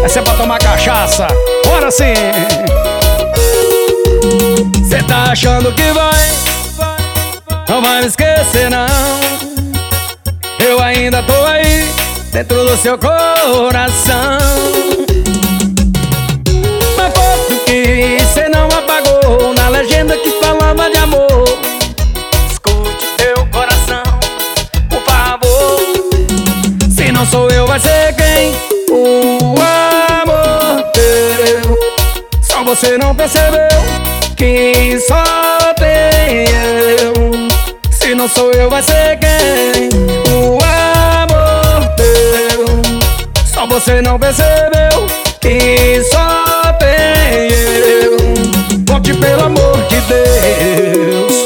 Essa é pra tomar cachaça. Bora sim. Cê tá achando que não vai me esquecer não. Eu ainda tô aí, dentro do seu coração. Uma foto que cê não apagou, na legenda que falava de amor. Escute teu coração, por favor. Se não sou eu, vai ser quem? O amor teu. Só você não percebeu que só tem eu. Se não sou eu, vai ser quem? O amor teu. Só você não percebeu que só tem eu. Volte pelo amor de Deus.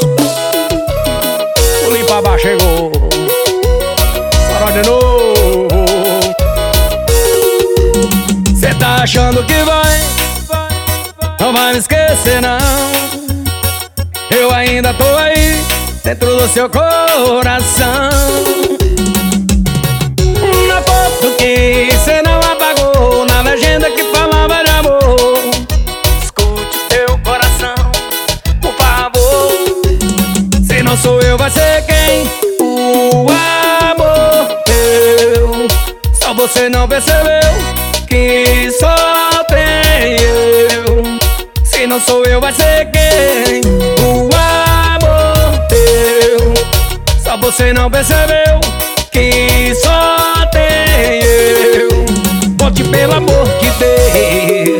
O Limpa-Bar chegou. Sarau de novo. Cê tá achando que não vai me esquecer não. Eu ainda tô aí, dentro do seu coração. Uma foto que cê não apagou, na legenda que falava de amor. Escute teu coração, por favor. Se não sou eu, vai ser quem? O amor teu. Só você não percebeu que só tem eu. Se não sou eu, vai ser quem? O amor teu. Só você não percebeu que só tem eu. Volte pelo amor de Deus.